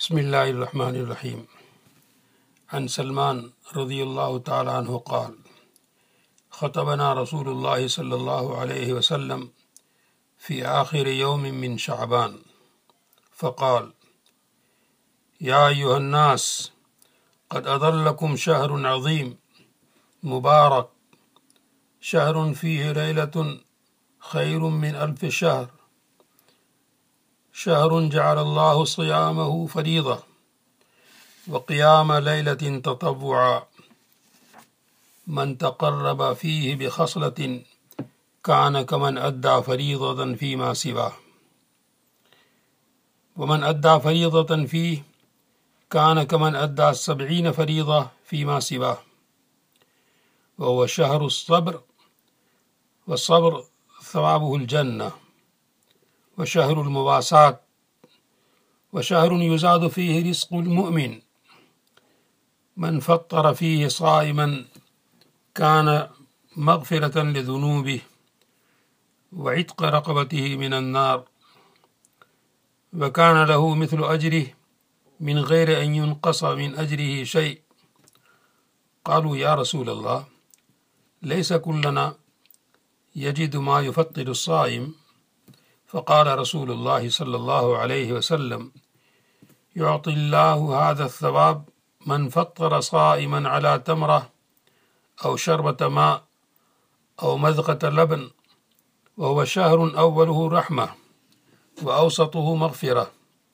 بسم الله الرحمن الرحيم. عن سلمان رضي الله تعالى عنه قال: خطبنا رسول الله صلى الله عليه وسلم في آخر يوم من شعبان فقال: يا أيها الناس، قد أظلكم شهر عظيم مبارك، شهر فيه ليلة خير من 1000 شهر، شهر جعل الله صيامه فريضة وقيام ليلة تطوعا، من تقرب فيه بخصلة كان كمن أدى فريضة فيما سواه، ومن أدى فريضة فيه كان كمن أدى 70 فريضة فيما سواه، وهو شهر الصبر، والصبر ثوابه الجنة، وشهر المواساة، وشهر يزاد فيه رزق المؤمن، من فطر فيه صائما كان مغفرة لذنوبه وعتق رقبته من النار، وكان له مثل أجره من غير أن ينقص من أجره شيء. قالوا: يا رسول الله، ليس كلنا يجد ما يفطر الصائم؟ فقال رسول الله صلى الله عليه وسلم: يعطي الله هذا الثواب من فطر صائما على تمرة أو شربة ماء أو مذقة لبن، وهو شهر أوله رحمة وأوسطه مغفرة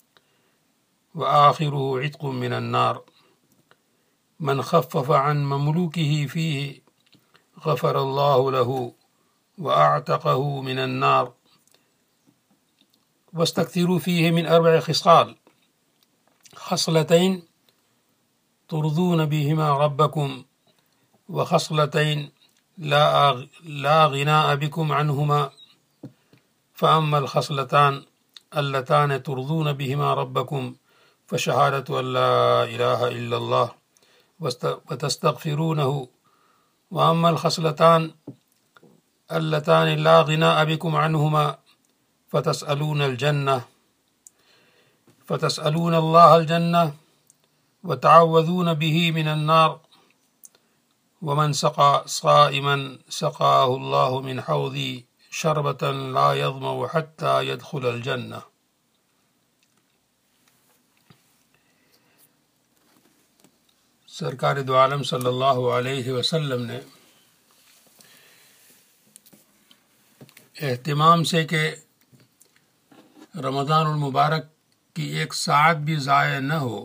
وآخره عتق من النار، من خفف عن مملوكه فيه غفر الله له وأعتقه من النار. واستكثروا فيه من 4 خصال: خصلتين ترضون بهما ربكم، وخصلتين لا غناء بكم عنهما. فأما الخصلتان اللتان ترضون بهما ربكم فشهادة أن لا إله إلا الله وتستغفرونه، وأما الخصلتان اللتان لا غناء بكم عنهما فتسألون الله الجنة وتعوذون به من النار. ومن سقى صائما سقاه الله من حوضي شربة لا يظمأ حتى يدخل الجنة. سرکار دو عالم صلی اللہ علیہ وسلم نے اہتمام سے کہ رمضان المبارک کی 1 ساعت بھی ضائع نہ ہو،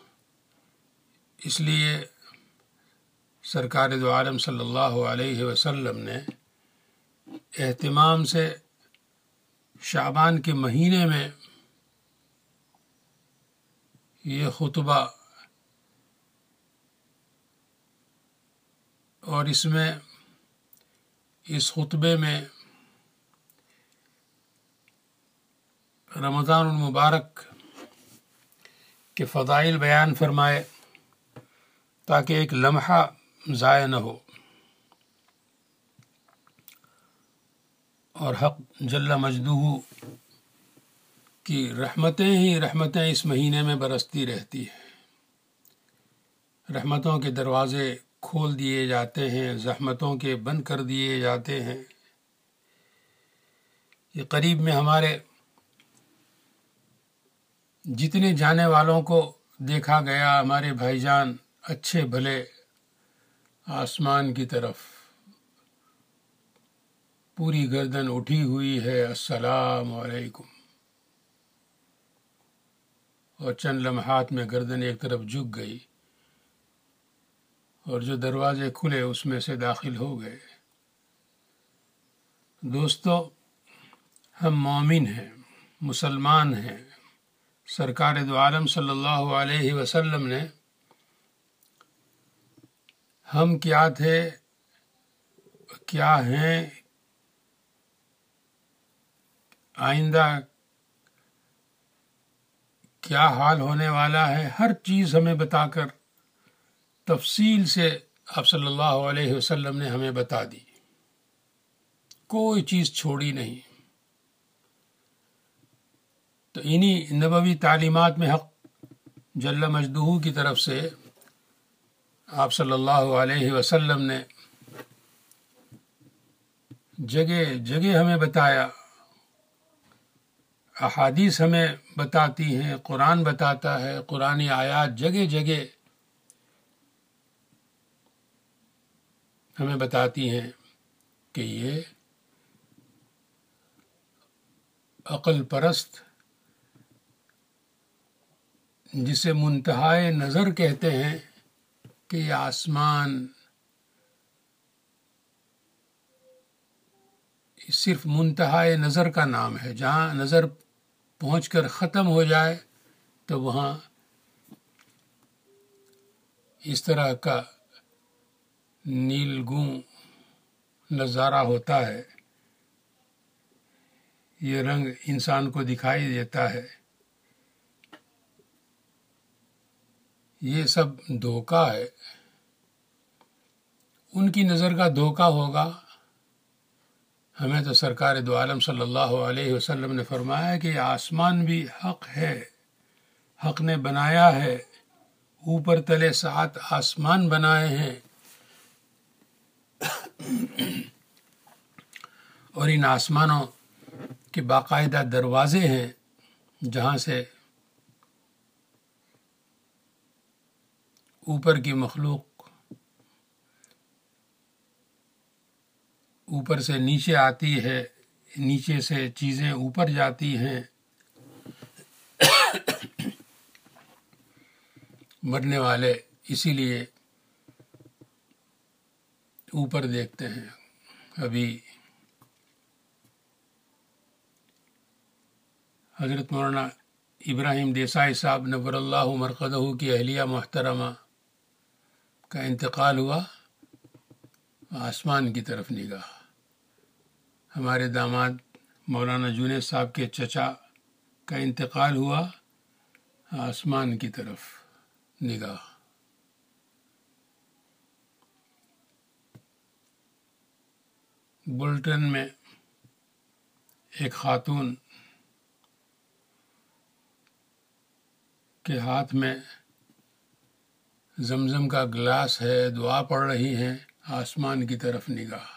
اس لیے سرکار دو عالم صلی اللہ علیہ وسلم نے اہتمام سے شعبان کے مہینے میں یہ خطبہ اور اس خطبے میں رمضان المبارک کے فضائل بیان فرمائے تاکہ ایک لمحہ ضائع نہ ہو، اور حق جل مجدہ کی رحمتیں ہی رحمتیں اس مہینے میں برستی رہتی ہیں، رحمتوں کے دروازے کھول دیے جاتے ہیں، زحمتوں کے بند کر دیے جاتے ہیں۔ یہ قریب میں ہمارے جتنے جانے والوں کو دیکھا گیا، ہمارے بھائی جان اچھے بھلے آسمان کی طرف پوری گردن اٹھی ہوئی ہے، السلام علیکم، اور چند لمحات میں گردن ایک طرف جھک گئی اور جو دروازے کھلے اس میں سے داخل ہو گئے۔ دوستو، ہم مومن ہیں، مسلمان ہیں۔ سرکار دو عالم صلی اللہ علیہ وسلم نے ہم کیا تھے، کیا ہیں، آئندہ کیا حال ہونے والا ہے، ہر چیز ہمیں بتا کر تفصیل سے آپ صلی اللہ علیہ وسلم نے ہمیں بتا دی، کوئی چیز چھوڑی نہیں۔ تو انہی نبوی تعلیمات میں حق جل مجدہ کی طرف سے آپ صلی اللہ علیہ وسلم نے جگہ جگہ ہمیں بتایا، احادیث ہمیں بتاتی ہیں، قرآن بتاتا ہے، قرآنی آیات جگہ جگہ ہمیں بتاتی ہیں کہ یہ عقل پرست جسے منتہائے نظر کہتے ہیں کہ یہ آسمان صرف منتہائے نظر کا نام ہے، جہاں نظر پہنچ کر ختم ہو جائے تو وہاں اس طرح کا نیلگوں نظارہ ہوتا ہے، یہ رنگ انسان کو دکھائی دیتا ہے۔ یہ سب دھوکہ ہے، ان کی نظر کا دھوکہ ہوگا۔ ہمیں تو سرکار دو عالم صلی اللہ علیہ وسلم نے فرمایا کہ آسمان بھی حق ہے، حق نے بنایا ہے، اوپر تلے 7 آسمان بنائے ہیں، اور ان آسمانوں کے باقاعدہ دروازے ہیں جہاں سے اوپر کی مخلوق اوپر سے نیچے آتی ہے، نیچے سے چیزیں اوپر جاتی ہیں۔ مرنے والے اسی لیے اوپر دیکھتے ہیں۔ ابھی حضرت مولانا ابراہیم دیسائی صاحب نور اللہ مرقدہ کی اہلیہ محترمہ کا انتقال ہوا، آسمان کی طرف نگاہ۔ ہمارے داماد مولانا جنید صاحب کے چچا کا انتقال ہوا، آسمان کی طرف نگاہ۔ بلٹن میں ایک خاتون کے ہاتھ میں زمزم کا گلاس ہے، دعا پڑھ رہی ہیں، آسمان کی طرف نگاہ۔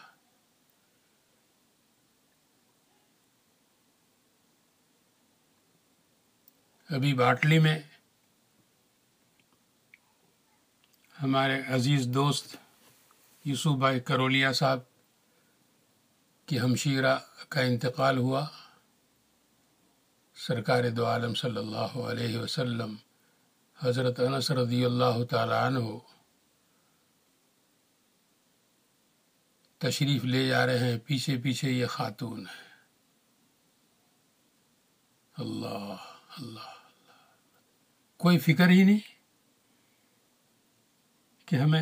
ابھی باٹلی میں ہمارے عزیز دوست یوسف بھائی کرولیا صاحب کی ہمشیرہ کا انتقال ہوا۔ سرکار دو عالم صلی اللہ علیہ وسلم حضرت انس رضی اللہ تعالی عنہ تشریف لے جا رہے ہیں، پیچھے پیچھے یہ خاتون ہے۔ اللہ اللہ، کوئی فکر ہی نہیں کہ ہمیں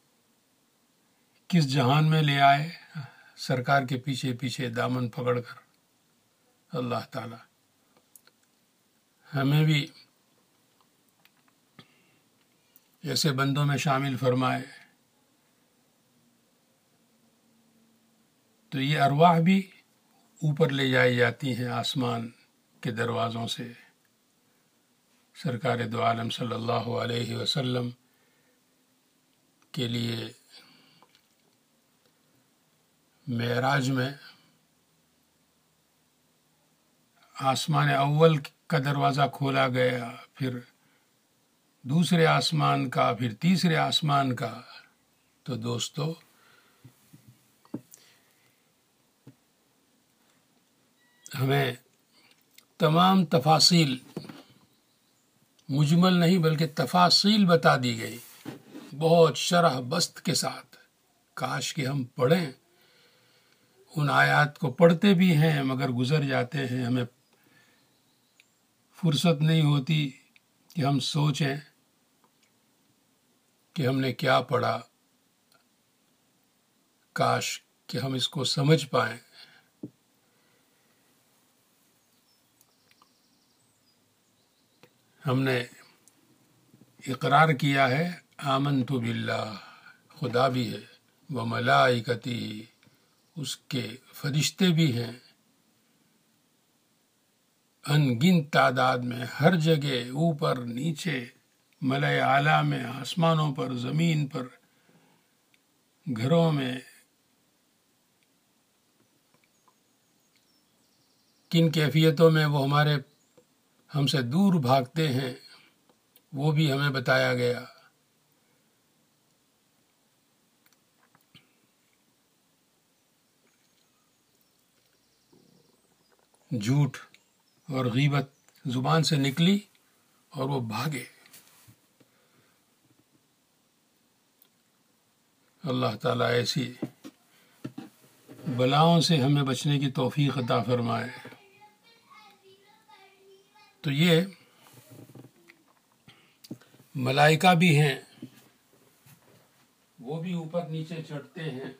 کس جہان میں لے آئے، سرکار کے پیچھے پیچھے دامن پکڑ کر۔ اللہ تعالی ہمیں بھی ایسے بندوں میں شامل فرمائے۔ تو یہ ارواح بھی اوپر لے جائی جاتی ہیں آسمان کے دروازوں سے۔ سرکار دو عالم صلی اللہ علیہ وسلم کے لیے معراج میں آسمان اول کا دروازہ کھولا گیا، پھر دوسرے آسمان کا، پھر تیسرے آسمان کا۔ تو دوستو، ہمیں تمام تفاصیل، مجمل نہیں بلکہ تفاصیل بتا دی گئی، بہت شرح بست کے ساتھ۔ کاش کہ ہم پڑھیں، ان آیات کو پڑھتے بھی ہیں مگر گزر جاتے ہیں، ہمیں فرصت نہیں ہوتی کہ ہم سوچیں کہ ہم نے کیا پڑھا۔ کاش کہ ہم اس کو سمجھ پائیں۔ ہم نے اقرار کیا ہے، آمنت باللہ، خدا بھی ہے، وملائکتہ، اس کے فرشتے بھی ہیں، ان گنت تعداد میں، ہر جگہ، اوپر نیچے، ملأ اعلیٰ میں، آسمانوں پر، زمین پر، گھروں میں کن کیفیتوں میں وہ ہم سے دور بھاگتے ہیں، وہ بھی ہمیں بتایا گیا۔ جھوٹ اور غیبت زبان سے نکلی اور وہ بھاگے۔ اللہ تعالیٰ ایسی بلاؤں سے ہمیں بچنے کی توفیق عطا فرمائے۔ تو یہ ملائکہ بھی ہیں، وہ بھی اوپر نیچے چڑھتے ہیں،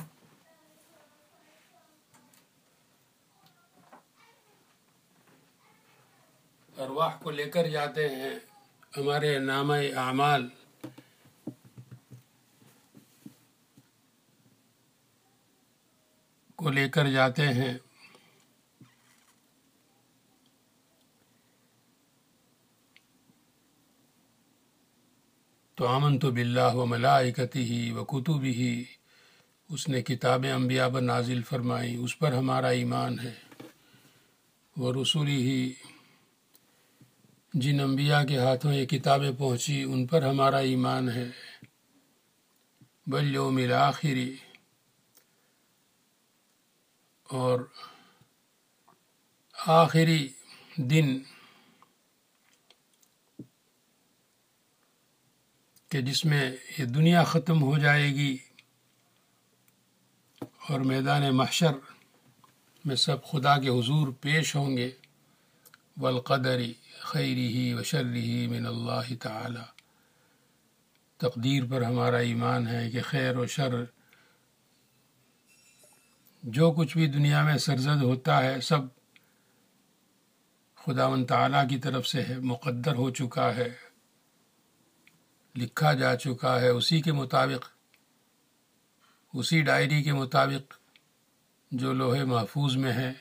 ارواح کو لے کر جاتے ہیں، ہمارے نامہ اعمال کو لے کر جاتے ہیں۔ تو آمنت باللہ و ملائکتہ و کتبہ، اس نے کتابیں انبیاء پر نازل فرمائی، اس پر ہمارا ایمان ہے۔ و رسولہ، جن انبیاء کے ہاتھوں یہ کتابیں پہنچی ان پر ہمارا ایمان ہے۔ والیوم الآخر، اور آخری دن کہ جس میں یہ دنیا ختم ہو جائے گی اور میدان محشر میں سب خدا کے حضور پیش ہوں گے۔ والقدر خیرہ و شرہ من اللہ تعالی، تقدیر پر ہمارا ایمان ہے کہ خیر و شر جو کچھ بھی دنیا میں سرزد ہوتا ہے سب خداوند تعالیٰ کی طرف سے ہے، مقدر ہو چکا ہے، لکھا جا چکا ہے، اسی کے مطابق، اسی ڈائری کے مطابق جو لوح محفوظ میں ہے۔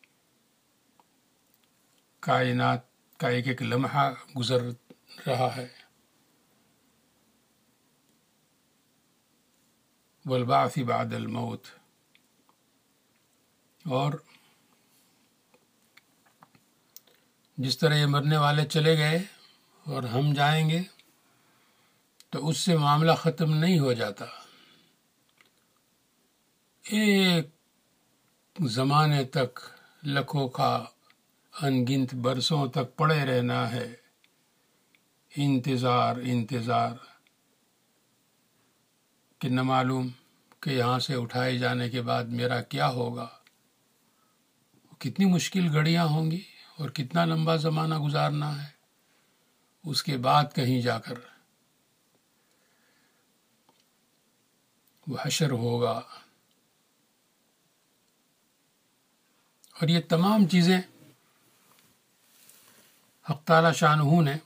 کائنات کا ایک ایک لمحہ گزر رہا ہے۔ والبعث بعد الموت، اور جس طرح یہ مرنے والے چلے گئے اور ہم جائیں گے تو اس سے معاملہ ختم نہیں ہو جاتا، ایک زمانے تک، لکھوں کا ان گنت برسوں تک پڑے رہنا ہے، انتظار انتظار، کہ نہ معلوم کہ یہاں سے اٹھائے جانے کے بعد میرا کیا ہوگا، کتنی مشکل گھڑیاں ہوں گی اور کتنا لمبا زمانہ گزارنا ہے، اس کے بعد کہیں جا کر وہ حشر ہوگا۔ اور یہ تمام چیزیں حق تعالی شانہ نے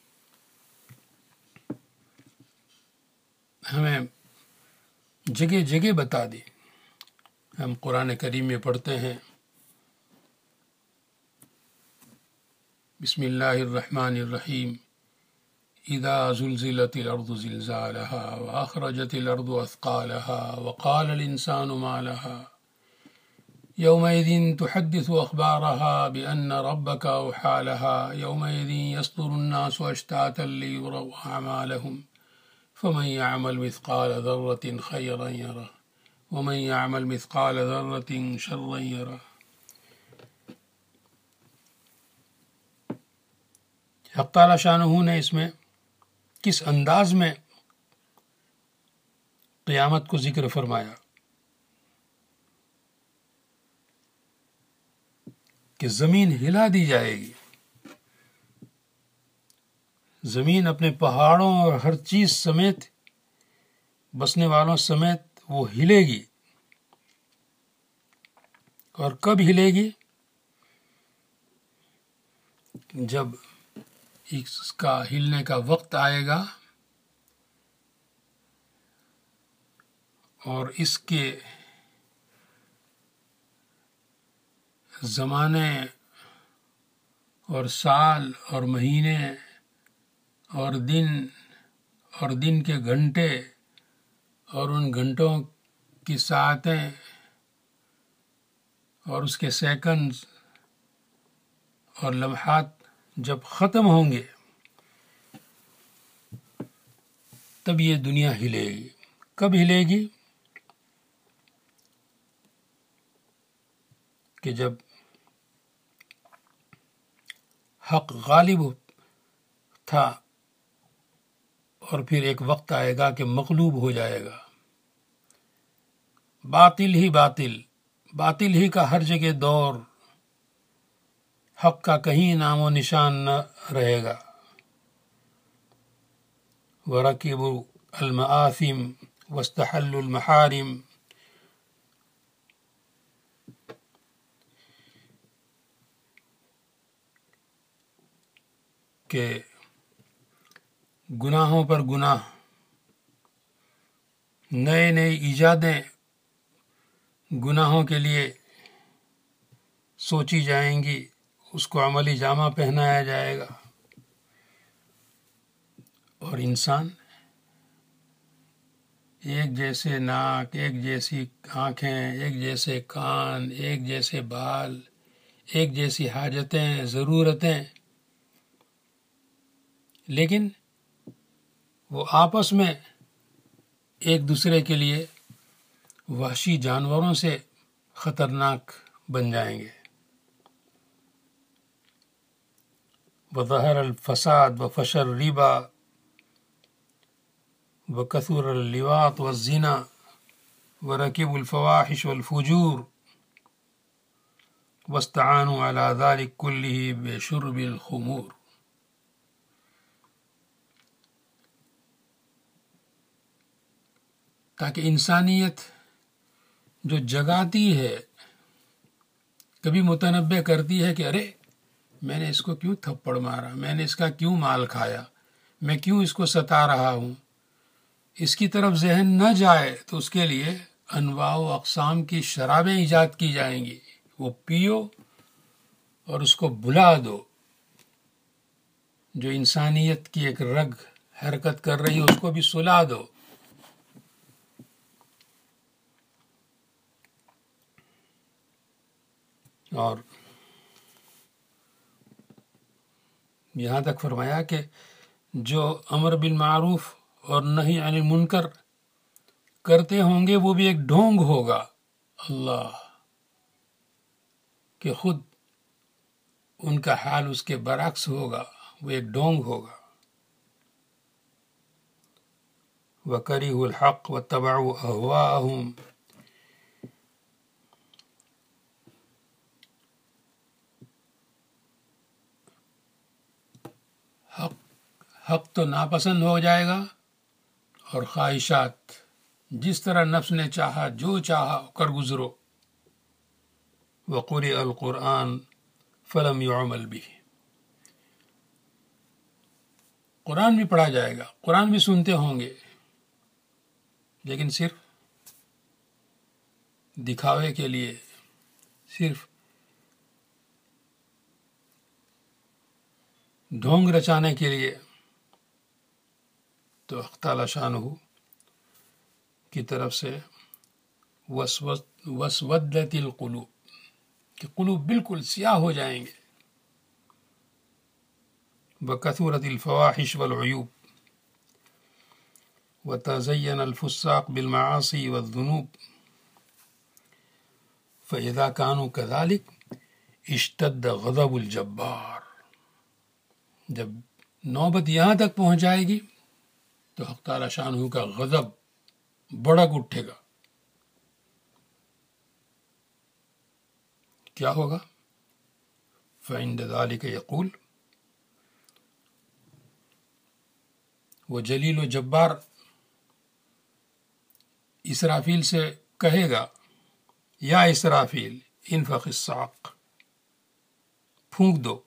ہمیں جگہ جگہ بتا دی۔ ہم قرآن کریم میں پڑھتے ہیں، بسم اللہ الرحمن الرحیم، اذا زلزلت الارض زلزالها واخرجت الارض اثقالها وقال الانسان ما لها يومئذ تحدث اخبارها بان ربك اوحى لها يومئذ يصدر الناس اشتاتا ليروا اعمالهم فمن يعمل مثقال ذرة خيرا يره ومن يعمل مثقال ذرة شرا يره۔ حق تعالی شانہ نے اس میں کس انداز میں قیامت کو ذکر فرمایا کہ زمین ہلا دی جائے گی، زمین اپنے پہاڑوں اور ہر چیز سمیت، بسنے والوں سمیت وہ ہلے گی۔ اور کب ہلے گی؟ جب اس کا ہلنے کا وقت آئے گا اور اس کے زمانے اور سال اور مہینے اور دن کے گھنٹے اور ان گھنٹوں کی ساعتیں اور اس کے سیکنڈز اور لمحات جب ختم ہوں گے تب یہ دنیا ہلے گی. کب ہلے گی؟ کہ جب حق غالب تھا اور پھر ایک وقت آئے گا کہ مغلوب ہو جائے گا. باطل ہی کا ہر جگہ دور، حق کا کہیں نام و نشان نہ رہے گا. وَرَكِبُوا الْمَآثِمَ وَاسْتَحَلُّوا الْمَحَارِمَ، کہ گناہوں پر گناہ، نئے ایجادیں گناہوں کے لیے سوچی جائیں گی، اس کو عملی جامہ پہنایا جائے گا. اور انسان ایک جیسے ناک، ایک جیسی آنکھیں، ایک جیسے کان، ایک جیسے بال، ایک جیسی حاجتیں، ضرورتیں، لیکن وہ آپس میں ایک دوسرے کے لیے وحشی جانوروں سے خطرناک بن جائیں گے. وَظَهَرَ الْفَسَادُ وَفَشَى الرِّبَا وَكَثُرَ اللِّوَاطُ وَالزِّنَا وَرَكِبُوا الْفَوَاحِشَ وَالْفُجُورَ وَاسْتَعَانُوا عَلَى ذَلِكَ كُلِّهِ بِشُرْبِ الْخُمُورِ. تاکہ انسانیت جو جگاتی ہے، کبھی متنبہ کرتی ہے کہ ارے میں نے اس کو کیوں تھپڑ مارا، میں نے اس کا کیوں مال کھایا، میں کیوں اس کو ستا رہا ہوں، اس کی طرف ذہن نہ جائے تو اس کے لیے انواع و اقسام کی شرابیں ایجاد کی جائیں گی. وہ پیو اور اس کو بھلا دو. جو انسانیت کی ایک رگ حرکت کر رہی ہے اس کو بھی سلا دو. اور یہاں تک فرمایا کہ جو امر بالمعروف اور نہی عن المنکر کرتے ہوں گے وہ بھی ایک ڈھونگ ہوگا. اللہ، کہ خود ان کا حال اس کے برعکس ہوگا، وہ ایک ڈھونگ ہوگا. وَكَرِهُوا الْحَقَّ وَاتَّبَعُوا أَهْوَاءَهُمْ، حق تو ناپسند ہو جائے گا اور خواہشات جس طرح نفس نے چاہا، جو چاہا کر گزرو. وَقُرِئَ الْقُرْآنُ فَلَمْ يُعْمَلْ بِهِ، قرآن بھی پڑھا جائے گا، قرآن بھی سنتے ہوں گے، لیکن صرف دکھاوے کے لیے، صرف ڈھونگ رچانے کے لیے. تو حق تعالی شانہ کی طرف سے وسودت القلوب، کہ قلوب بالکل سیاہ ہو جائیں گے. وکثرت الفواحش والعیوب وتزین الفساق بالمعاصی والذنوب فاذا كانوا كذلك اشتد غضب الجبار. جب نوبت یہاں تک پہنچ جائے گی تو حق تعالی شانہ کا غضب بڑک اٹھے گا. کیا ہوگا؟ فعند ذلك یقول، وہ جلیل و جبار اسرافیل سے کہے گا، یا اسرافیل انفخ الصاق، پھونک دو.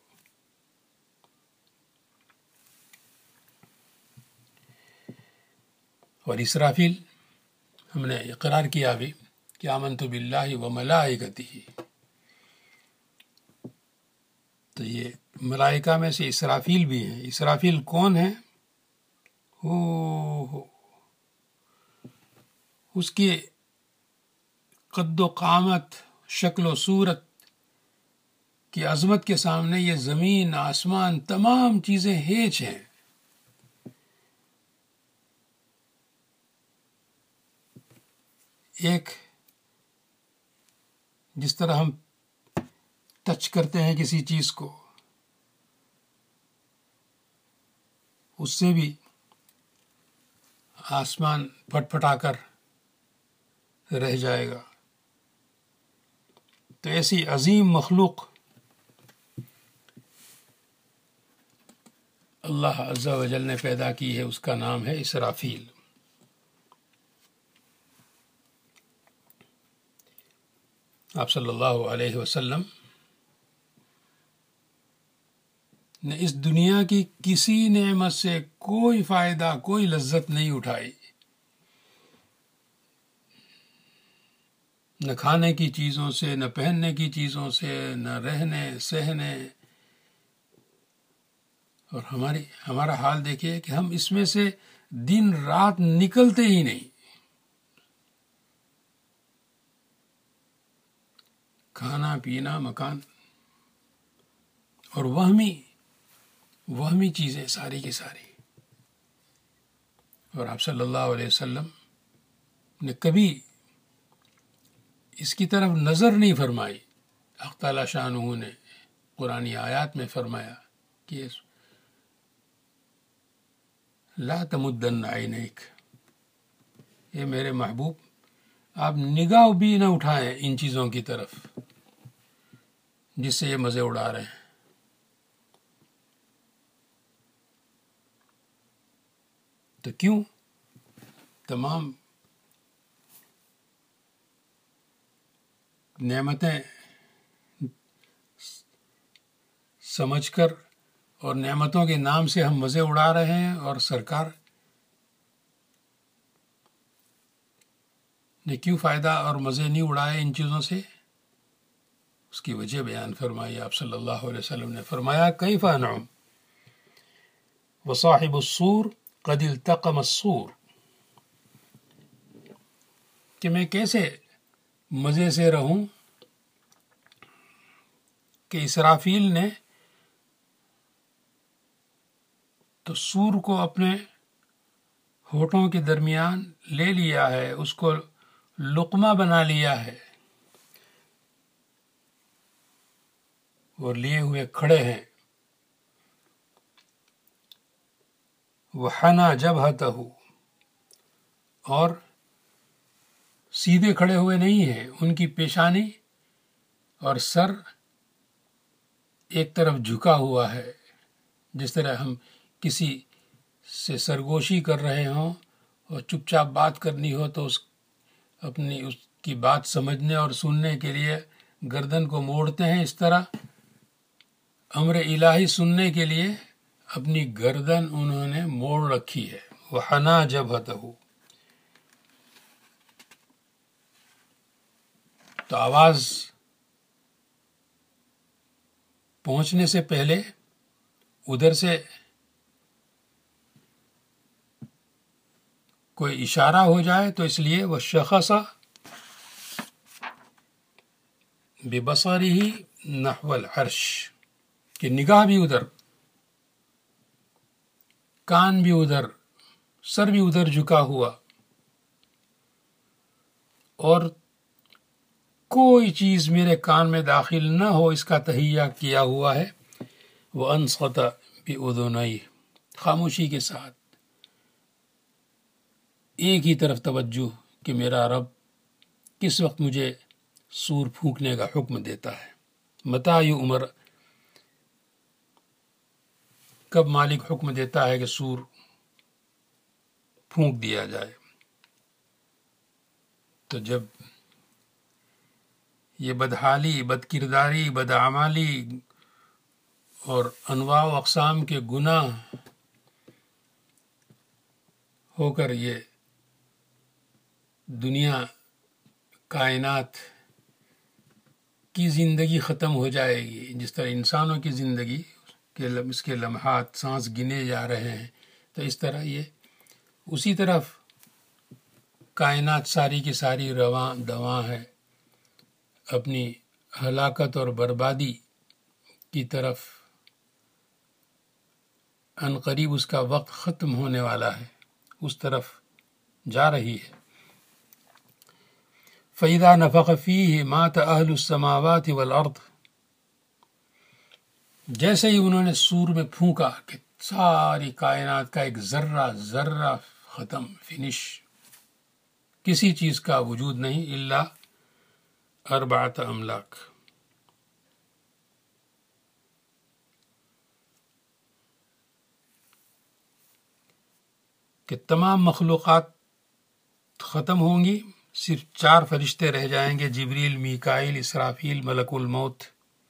اور اسرافیل ہم نے اقرار کیا بھی کہ آمنت باللہ و ملائکتہ، تو یہ ملائکہ میں سے اسرافیل بھی ہیں. اسرافیل کون ہیں؟ ہو اس کے قد و قامت، شکل و صورت کی عظمت کے سامنے یہ زمین آسمان تمام چیزیں ہیچ ہیں. ایک جس طرح ہم ٹچ کرتے ہیں کسی چیز کو، اس سے بھی آسمان پھٹ پھٹا کر رہ جائے گا. تو ایسی عظیم مخلوق اللہ عز و جل نے پیدا کی ہے، اس کا نام ہے اسرافیل. آپ صلی اللہ علیہ وسلم نے اس دنیا کی کسی نعمت سے کوئی فائدہ، کوئی لذت نہیں اٹھائی. نہ کھانے کی چیزوں سے، نہ پہننے کی چیزوں سے، نہ رہنے سہنے. اور ہمارا حال دیکھیے کہ ہم اس میں سے دن رات نکلتے ہی نہیں. کھانا پینا مکان اور وہمی چیزیں ساری کی ساری. اور آپ صلی اللہ علیہ وسلم نے کبھی اس کی طرف نظر نہیں فرمائی. حق تعالی شانہ نے قرآنی آیات میں فرمایا کہ لا تمدن عینیک، اے میرے محبوب آپ نگاہ بھی نہ اٹھائیں ان چیزوں کی طرف جس سے یہ مزے اڑا رہے ہیں. تو کیوں تمام نعمتیں سمجھ کر اور نعمتوں کے نام سے ہم مزے اڑا رہے ہیں، اور سرکار نے کیوں فائدہ اور مزے نہیں اڑائے ان چیزوں سے؟ اس کی وجہ بیان فرمائی. آپ صلی اللہ علیہ وسلم نے فرمایا کیف انعم وصاحب السور قد التقم السور، کہ میں کیسے مزے سے رہوں کہ اسرافیل نے تو سور کو اپنے ہونٹوں کے درمیان لے لیا ہے، اس کو لقمہ بنا لیا ہے، اور لیے ہوئے کھڑے ہیں. وحنا جبہتہ، اور سیدھے کھڑے ہوئے نہیں ہیں، ان کی پیشانی اور سر ایک طرف جھکا ہوا ہے. جس طرح ہم کسی سے سرگوشی کر رہے ہوں اور چپ چاپ بات کرنی ہو تو اس کی بات سمجھنے اور سننے کے لیے گردن کو موڑتے ہیں، اس طرح امر الہی سننے کے لیے اپنی گردن انہوں نے موڑ رکھی ہے. وحنا جبہتہ، تو آواز پہنچنے سے پہلے ادھر سے کوئی اشارہ ہو جائے تو اس لیے وہ شخص ببصرہ نحو العرش، کہ نگاہ بھی ادھر، کان بھی ادھر، سر بھی ادھر جھکا ہوا، اور کوئی چیز میرے کان میں داخل نہ ہو اس کا تہیہ کیا ہوا ہے. وَأَنصَتَ بِأُذُنَيْهِ، خاموشی کے ساتھ ایک ہی طرف توجہ کہ میرا رب کس وقت مجھے سور پھونکنے کا حکم دیتا ہے. متى یؤمر، کب مالک حکم دیتا ہے کہ سور پھونک دیا جائے. تو جب یہ بدحالی، بدکرداری، بدعمالی اور انواع و اقسام کے گناہ ہو کر یہ دنیا، کائنات کی زندگی ختم ہو جائے گی، جس طرح انسانوں کی زندگی اس کے لمحات، سانس گنے جا رہے ہیں، تو اس طرح یہ اسی طرف کائنات ساری کی ساری رواں دواں ہے اپنی ہلاکت اور بربادی کی طرف. ان قریب اس کا وقت ختم ہونے والا ہے، اس طرف جا رہی ہے. فَإِذَا نَفَخَ فِيهِ مَاتَ أَهْلُ السَّمَاوَاتِ وَالْأَرْضِ. جیسے ہی انہوں نے سور میں پھونکا کہ ساری کائنات کا ایک ذرہ ذرہ ختم، فنش، کسی چیز کا وجود نہیں الا 4 املاک. کہ تمام مخلوقات ختم ہوں گی، صرف 4 فرشتے رہ جائیں گے، جبریل، میکائیل، اسرافیل، ملک الموت.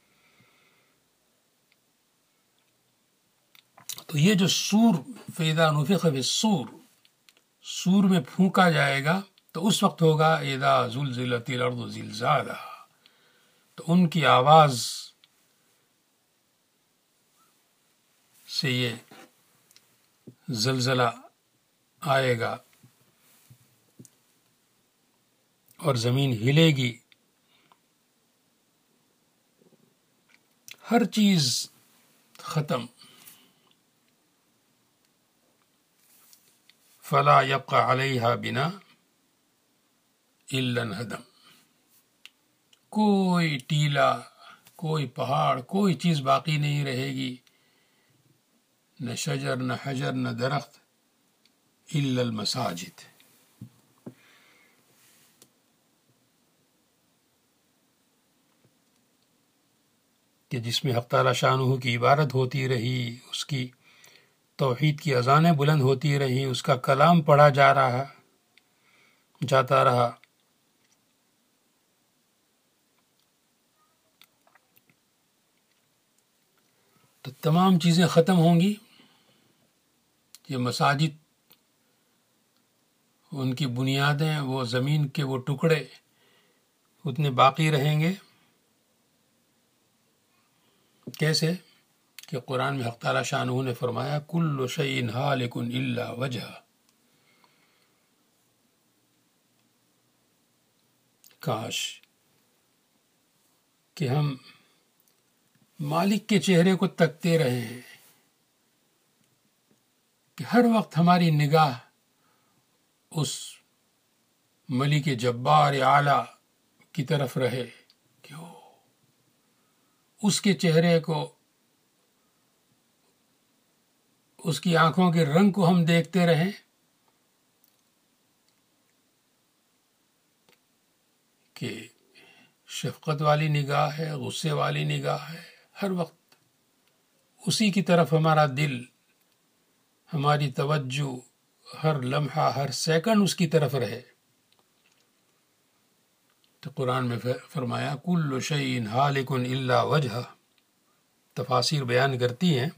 تو یہ جو سور، فَإِذَا نُفِخَ فِي الصُّورِ، سور میں پھونکا جائے گا تو اس وقت ہوگا اِذَا زُلْزِلَتِ الْأَرْضُ زِلْزَالَهَا. تو ان کی آواز سے یہ زلزلہ آئے گا اور زمین ہلے گی، ہر چیز ختم. فلا يبقى عليها بنا الا انهدم. کوئی ٹیلا، کوئی پہاڑ، کوئی چیز باقی نہیں رہے گی، نہ شجر، نہ حجر، نہ درخت، الا المساجد. کہ جس میں حق تعالی شانہ کی عبادت ہوتی رہی، اس کی توحید کی اذانیں بلند ہوتی رہیں، اس کا کلام پڑھا جاتا رہا. تو تمام چیزیں ختم ہوں گی. یہ مساجد، ان کی بنیادیں، وہ زمین کے وہ ٹکڑے اتنے باقی رہیں گے. کیسے؟ کہ قرآن میں حق تعالی شانہ نے فرمایا کل شیء ہالک الا وجہ. کاش کہ ہم مالک کے چہرے کو تکتے رہے ہیں، کہ ہر وقت ہماری نگاہ اس ملک جبار اعلی کی طرف رہے، کہ اس کے چہرے کو، اس کی آنکھوں کے رنگ کو ہم دیکھتے رہیں، کہ شفقت والی نگاہ ہے، غصے والی نگاہ ہے، ہر وقت اسی کی طرف ہمارا دل، ہماری توجہ، ہر لمحہ، ہر سیکنڈ اس کی طرف رہے. تو قرآن میں فرمایا کل شیء ہالک الا وجہ. تفاسیر بیان کرتی ہیں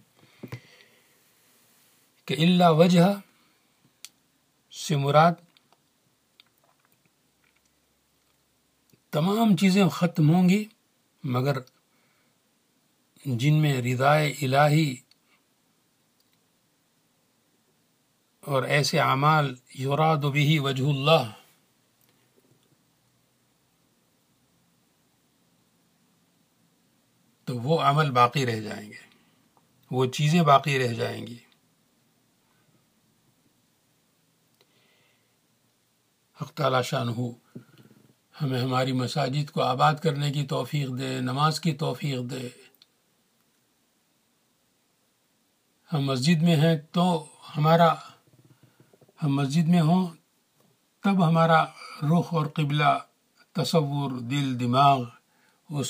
کہ الا وجہ سے مراد تمام چیزیں ختم ہوں گی مگر جن میں رضائے الہی اور ایسے اعمال یراد بہ وجہ اللہ، تو وہ عمل باقی رہ جائیں گے، وہ چیزیں باقی رہ جائیں گی. حق تعالی شانہ ہمیں ہماری مساجد کو آباد کرنے کی توفیق دے، نماز کی توفیق دے. ہم مسجد میں ہیں تو ہم مسجد میں ہوں تب ہمارا رخ اور قبلہ، تصور، دل، دماغ اس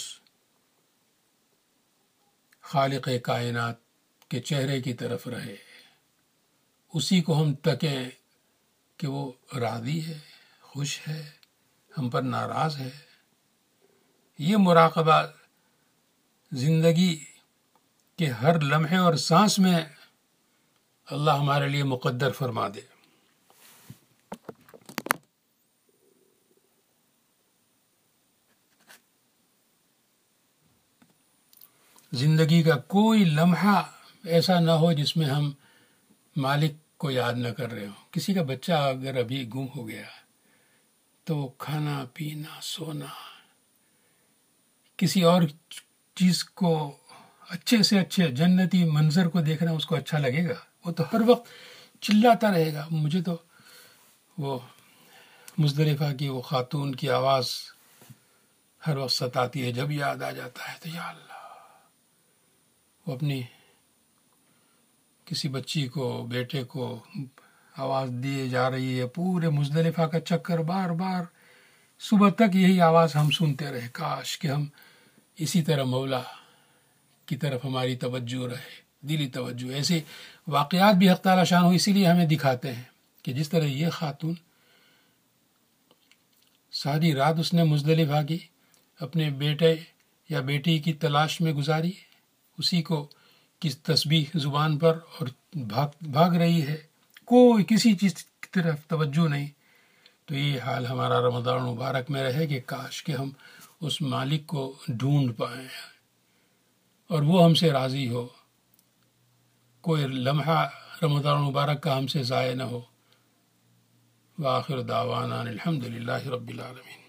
خالق کائنات کے چہرے کی طرف رہے، اسی کو ہم تکیں کہ وہ راضی ہے، خوش ہے، ہم پر ناراض ہے. یہ مراقبہ زندگی کے ہر لمحے اور سانس میں اللہ ہمارے لیے مقدر فرما دے. زندگی کا کوئی لمحہ ایسا نہ ہو جس میں ہم مالک کو یاد نہ کر رہے ہوں. کسی کا بچہ اگر ابھی گم ہو گیا تو کھانا پینا سونا کسی اور چیز کو اچھے سے اچھے جنتی منظر کو دیکھنا اس کو اچھا لگے گا؟ وہ تو ہر وقت چلاتا رہے گا. مجھے تو وہ مزدلفہ کی وہ خاتون کی آواز ہر وقت ستاتی ہے. جب یاد آ جاتا ہے تو یا اللہ، وہ اپنی کسی بچی کو بیٹے کو آواز دیے جا رہی ہے. پورے مزدلفہ کا چکر بار بار صبح تک یہی آواز ہم سنتے رہے. کاش کہ ہم اسی طرح مولا کی طرف ہماری توجہ رہے، دلی توجہ. ایسے واقعات بھی حق تعالی شان ہو اسی لیے ہمیں دکھاتے ہیں کہ جس طرح یہ خاتون ساری رات اس نے مزدلفہ کی اپنے بیٹے یا بیٹی کی تلاش میں گزاری، اسی کو کس تسبیح زبان پر اور بھاگ رہی ہے، کوئی کسی چیز کی طرف توجہ نہیں. تو یہ حال ہمارا رمضان مبارک میں رہے کہ کاش کہ ہم اس مالک کو ڈھونڈ پائیں اور وہ ہم سے راضی ہو، کوئی لمحہ رمضان مبارک کا ہم سے ضائع نہ ہو. وآخر دعوانا الحمد للہ رب العالمین.